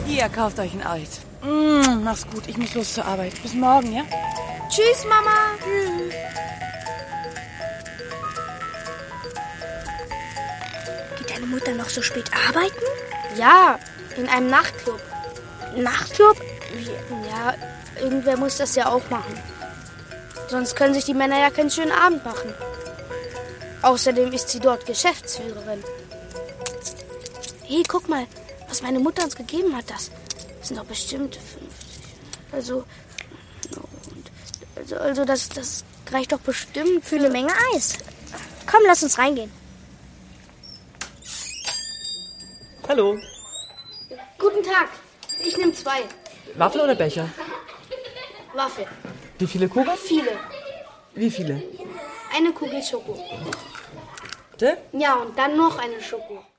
Hier, kauft euch ein Eis. Mach's gut, ich muss los zur Arbeit. Bis morgen, ja? Tschüss, Mama. Tschüss. Geht deine Mutter noch so spät arbeiten? Ja, in einem Nachtclub. Nachtclub? Ja, irgendwer muss das ja auch machen. Sonst können sich die Männer ja keinen schönen Abend machen. Außerdem ist sie dort Geschäftsführerin. Hey, guck mal, was meine Mutter uns gegeben hat. Das sind doch bestimmt 50. Also das reicht doch bestimmt für eine Menge Eis. Komm, lass uns reingehen. Hallo. Guten Tag. Ich nehme 2. Waffel oder Becher? Waffel. Wie viele Kugeln? Viele. Wie viele? Eine Kugel Schoko. Bitte? Ja, und dann noch eine Schoko.